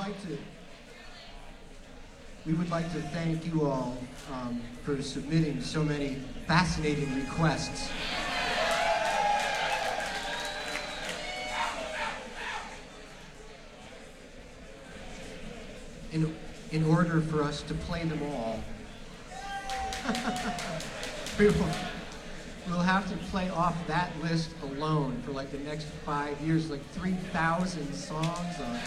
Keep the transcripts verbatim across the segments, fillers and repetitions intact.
like to we would like to thank you all um, for submitting so many fascinating requests. In, in order for us to play them all, we will, we'll have to play off that list alone for like the next five years, like three thousand songs on it.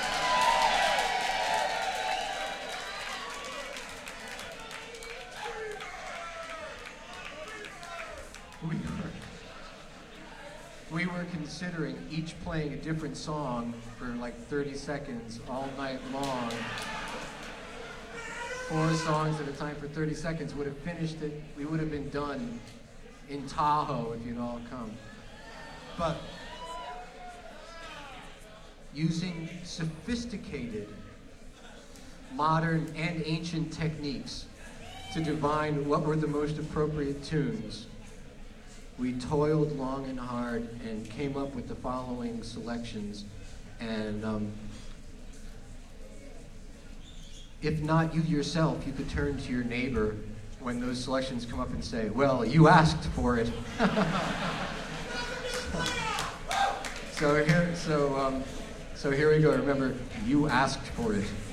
We were, we were considering each playing a different song for like thirty seconds all night long. Four songs at a time for thirty seconds would have finished it. We would have been done in Tahoe if you'd all come. But using sophisticated, modern, and ancient techniques to divine what were the most appropriate tunes, we toiled long and hard and came up with the following selections. And um, if not you yourself, you could turn to your neighbor when those selections come up and say, well, you asked for it. so, so here, so, um, so here we go. Remember, you asked for it.